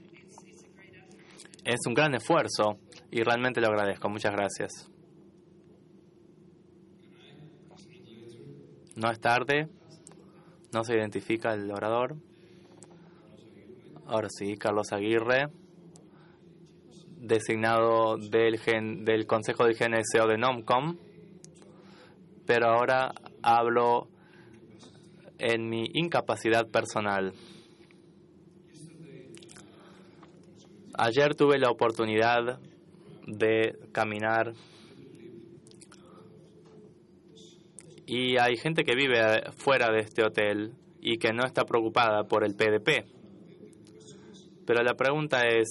S2: Es un gran esfuerzo y realmente lo agradezco. Muchas gracias. No es tarde. No se identifica el orador. Ahora sí, Carlos Aguirre, designado del Consejo de GNSO de NOMCOM. Pero ahora hablo en mi incapacidad personal. Ayer tuve la oportunidad de caminar y hay gente que vive fuera de este hotel y que no está preocupada por el PDP. Pero la pregunta es: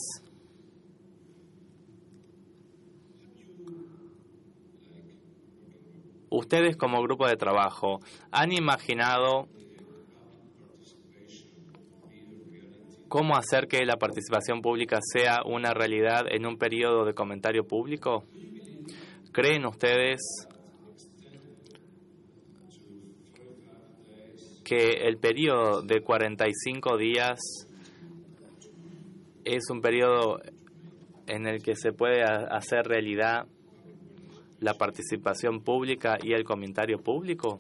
S2: ustedes como grupo de trabajo, ¿han imaginado cómo hacer que la participación pública sea una realidad en un periodo de comentario público? ¿Creen ustedes que el periodo de 45 días es un periodo en el que se puede hacer realidad la participación pública y el comentario público?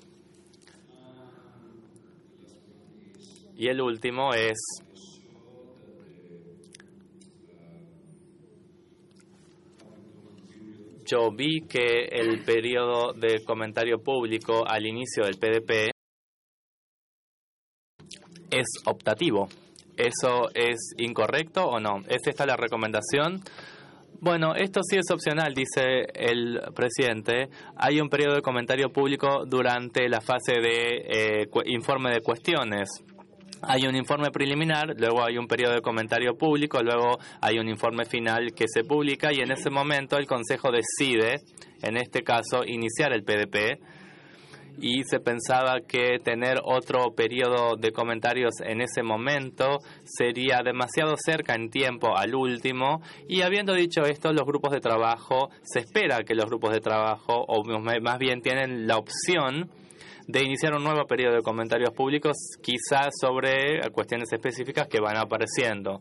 S2: Y el último es: yo vi que el periodo de comentario público al inicio del PDP es optativo. ¿Eso es incorrecto o no? ¿Es esta la recomendación? Bueno, esto sí es opcional, dice el presidente. Hay un periodo de comentario público durante la fase de informe de cuestiones. Hay un informe preliminar, luego hay un periodo de comentario público, luego hay un informe final que se publica, y en ese momento el Consejo decide, en este caso, iniciar el PDP. y se pensaba que tener otro periodo de comentarios en ese momento sería demasiado cerca en tiempo al último, y habiendo dicho esto, los grupos de trabajo, se espera que los grupos de trabajo, o más bien tienen la opción de iniciar un nuevo periodo de comentarios públicos, quizás sobre cuestiones específicas que van apareciendo.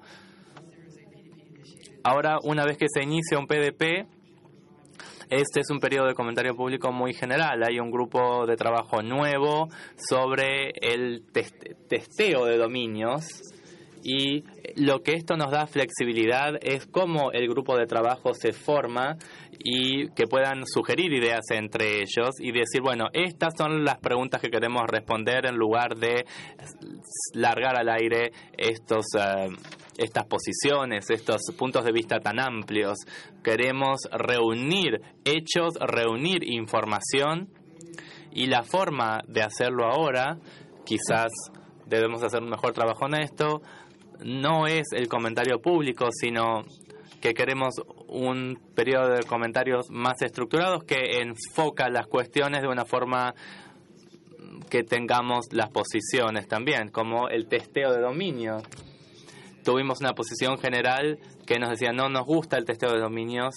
S2: Ahora, una vez que se inicia un PDP, este es un periodo de comentario público muy general. Hay un grupo de trabajo nuevo sobre el testeo de dominios, y lo que esto nos da flexibilidad es cómo el grupo de trabajo se forma y que puedan sugerir ideas entre ellos y decir, bueno, estas son las preguntas que queremos responder en lugar de largar al aire estas posiciones, estos puntos de vista tan amplios. Queremos reunir hechos, reunir información, y la forma de hacerlo ahora, quizás debemos hacer un mejor trabajo en esto, no es el comentario público, sino que queremos un periodo de comentarios más estructurados que enfoca las cuestiones de una forma que tengamos las posiciones también, como el testeo de dominio. Tuvimos una posición general que nos decía, no nos gusta el testeo de dominios.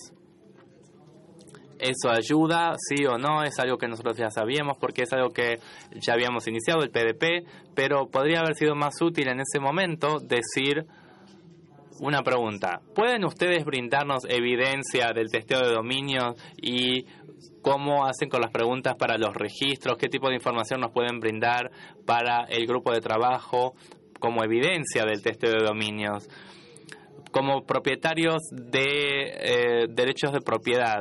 S2: ¿Eso ayuda? ¿Sí o no? Es algo que nosotros ya sabíamos porque es algo que ya habíamos iniciado, el PDP, pero podría haber sido más útil en ese momento decir una pregunta. ¿Pueden ustedes brindarnos evidencia del testeo de dominios y cómo hacen con las preguntas para los registros? ¿Qué tipo de información nos pueden brindar para el grupo de trabajo como evidencia del testeo de dominios? Como propietarios de derechos de propiedad,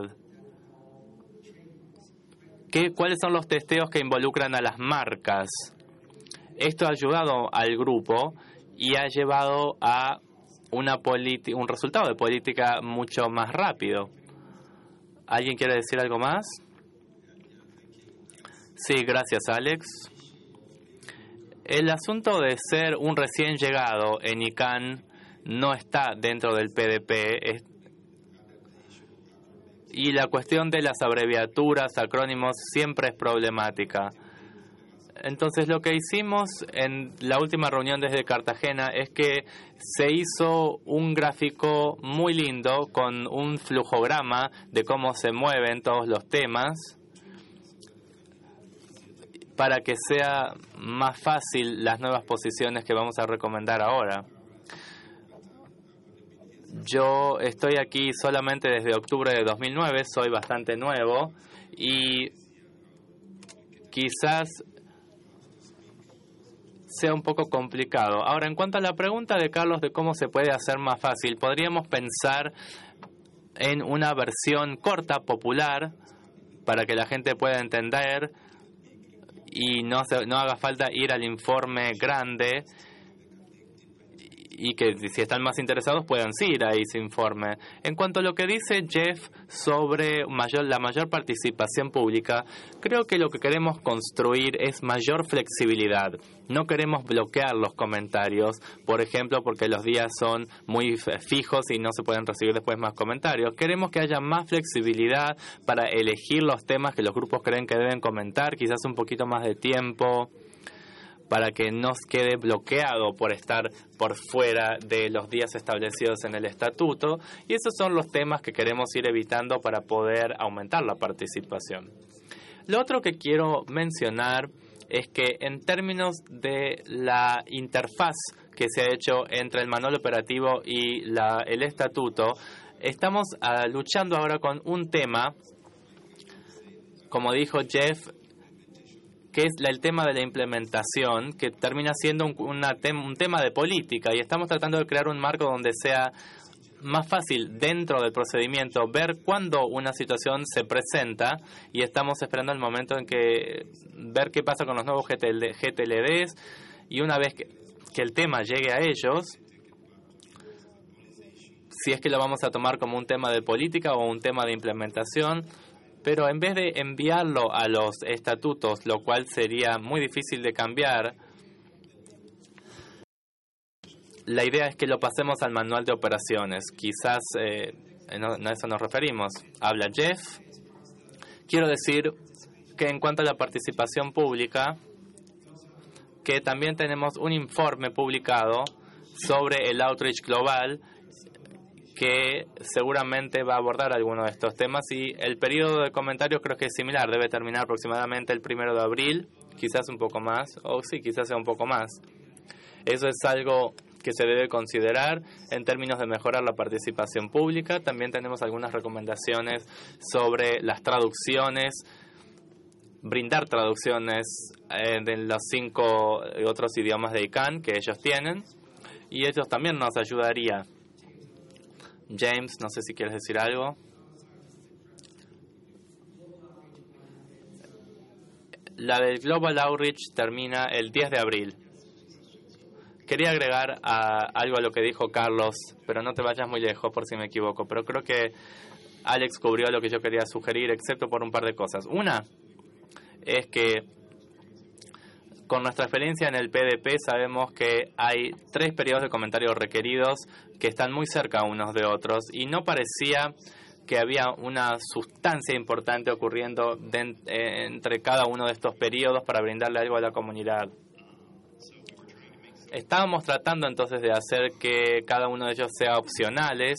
S2: ¿cuáles son los testeos que involucran a las marcas? Esto ha ayudado al grupo y ha llevado a un resultado de política mucho más rápido. ¿Alguien quiere decir algo más? Sí, gracias, Alex. El asunto de ser un recién llegado en ICANN no está dentro del PDP. Y la cuestión de las abreviaturas, acrónimos, siempre es problemática. Entonces, lo que hicimos en la última reunión desde Cartagena es que se hizo un gráfico muy lindo con un flujograma de cómo se mueven todos los temas para que sea más fácil las nuevas posiciones que vamos a recomendar ahora. Yo estoy aquí solamente desde octubre de 2009, soy bastante nuevo y quizás sea un poco complicado. Ahora, en cuanto a la pregunta de Carlos de cómo se puede hacer más fácil, podríamos pensar en una versión corta, popular, para que la gente pueda entender y no haga falta ir al informe grande, y que si están más interesados puedan ir a ese informe. En cuanto a lo que dice Jeff sobre la mayor participación pública, creo que lo que queremos construir es mayor flexibilidad. No queremos bloquear los comentarios, por ejemplo, porque los días son muy fijos y no se pueden recibir después más comentarios. Queremos que haya más flexibilidad para elegir los temas que los grupos creen que deben comentar, quizás un poquito más de tiempo, para que no quede bloqueado por estar por fuera de los días establecidos en el estatuto. Y esos son los temas que queremos ir evitando para poder aumentar la participación. Lo otro que quiero mencionar es que en términos de la interfaz que se ha hecho entre el manual operativo y el estatuto, estamos luchando ahora con un tema, como dijo Jeff, que es el tema de la implementación, que termina siendo un tema de política, y estamos tratando de crear un marco donde sea más fácil dentro del procedimiento ver cuándo una situación se presenta, y estamos esperando el momento en que ver qué pasa con los nuevos GTLDs, y una vez que el tema llegue a ellos, si es que lo vamos a tomar como un tema de política o un tema de implementación. Pero en vez de enviarlo a los estatutos, lo cual sería muy difícil de cambiar, la idea es que lo pasemos al manual de operaciones. Quizás a eso nos referimos. Habla Jeff. Quiero decir que en cuanto a la participación pública, que también tenemos un informe publicado sobre el outreach global que seguramente va a abordar algunos de estos temas, y el periodo de comentarios creo que es similar, debe terminar aproximadamente el 1 de abril, quizás un poco más, o sí, quizás sea un poco más. Eso es algo que se debe considerar en términos de mejorar la participación pública. También tenemos algunas recomendaciones sobre las traducciones, brindar traducciones de los 5 otros idiomas de ICANN que ellos tienen, y ellos también nos ayudaría. James, no sé si quieres decir algo. La del Global Outreach termina el 10 de abril. Quería agregar algo a lo que dijo Carlos, pero no te vayas muy lejos por si me equivoco. Pero creo que Alex cubrió lo que yo quería sugerir, excepto por un par de cosas. Una es que con nuestra experiencia en el PDP sabemos que hay 3 periodos de comentarios requeridos que están muy cerca unos de otros, y no parecía que había una sustancia importante ocurriendo entre cada uno de estos periodos para brindarle algo a la comunidad. Estábamos tratando entonces de hacer que cada uno de ellos sea opcionales,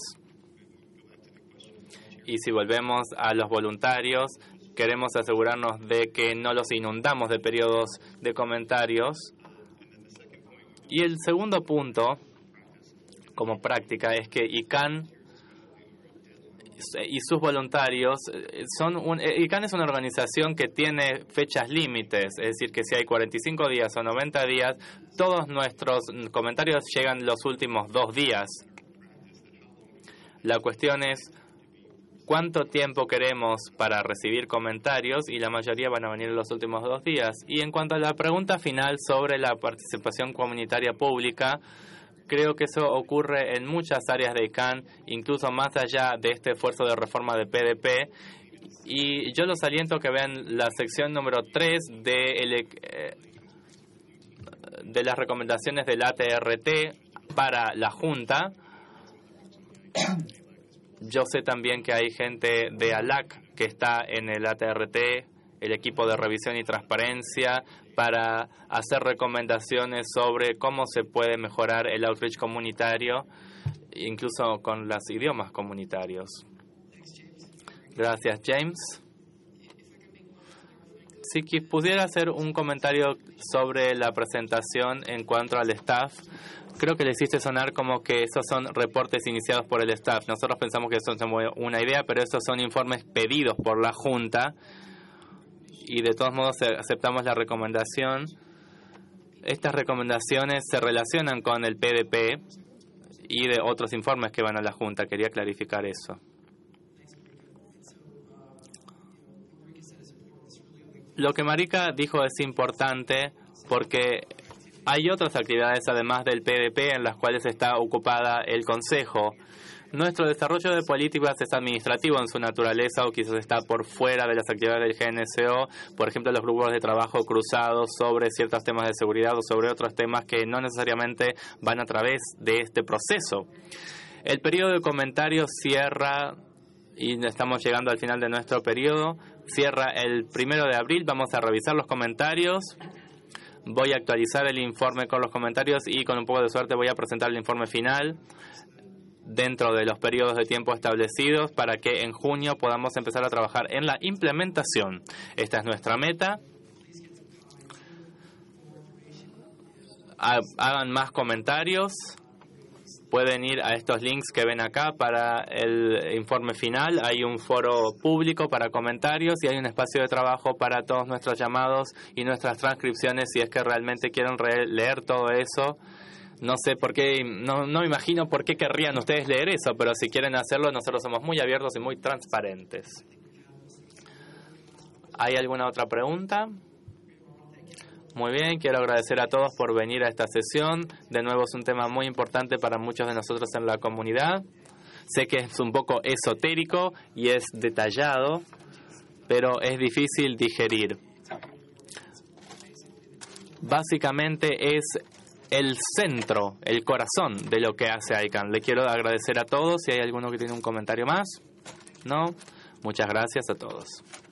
S2: y si volvemos a los voluntarios, queremos asegurarnos de que no los inundamos de periodos de comentarios. Y el segundo punto, como práctica, es que ICANN y sus voluntarios ICANN es una organización que tiene fechas límites, es decir, que si hay 45 días o 90 días, todos nuestros comentarios llegan los últimos 2 días. La cuestión es cuánto tiempo queremos para recibir comentarios, y la mayoría van a venir en los últimos 2 días. Y en cuanto a la pregunta final sobre la participación comunitaria pública, creo que eso ocurre en muchas áreas de ICANN, incluso más allá de este esfuerzo de reforma de PDP. Y yo los aliento a que vean la sección número 3 de las recomendaciones del ATRT para la Junta. Yo sé también que hay gente de ALAC que está en el ATRT, el equipo de revisión y transparencia, para hacer recomendaciones sobre cómo se puede mejorar el outreach comunitario, incluso con los idiomas comunitarios. Gracias, James. Si pudiera hacer un comentario sobre la presentación en cuanto al staff. Creo que le hiciste sonar como que esos son reportes iniciados por el staff. Nosotros pensamos que eso es una idea, pero esos son informes pedidos por la Junta, y de todos modos aceptamos la recomendación. Estas recomendaciones se relacionan con el PDP y de otros informes que van a la Junta. Quería clarificar eso. Lo que Marika dijo es importante porque hay otras actividades además del PDP en las cuales está ocupada el Consejo. Nuestro desarrollo de políticas es administrativo en su naturaleza, o quizás está por fuera de las actividades del GNSO, por ejemplo, los grupos de trabajo cruzados sobre ciertos temas de seguridad o sobre otros temas que no necesariamente van a través de este proceso. El periodo de comentarios cierra, y estamos llegando al final de nuestro periodo, cierra el 1 de abril. Vamos a revisar los comentarios. Voy a actualizar el informe con los comentarios y con un poco de suerte voy a presentar el informe final dentro de los periodos de tiempo establecidos para que en junio podamos empezar a trabajar en la implementación. Esta es nuestra meta. Hagan más comentarios. Pueden ir a estos links que ven acá para el informe final. Hay un foro público para comentarios y hay un espacio de trabajo para todos nuestros llamados y nuestras transcripciones si es que realmente quieren leer todo eso. No sé por qué, no me imagino por qué querrían ustedes leer eso, pero si quieren hacerlo, nosotros somos muy abiertos y muy transparentes. ¿Hay alguna otra pregunta? Muy bien, quiero agradecer a todos por venir a esta sesión. De nuevo es un tema muy importante para muchos de nosotros en la comunidad. Sé que es un poco esotérico y es detallado, pero es difícil digerir. Básicamente es el centro, el corazón de lo que hace ICANN. Le quiero agradecer a todos. Si hay alguno que tiene un comentario más. ¿No? Muchas gracias a todos.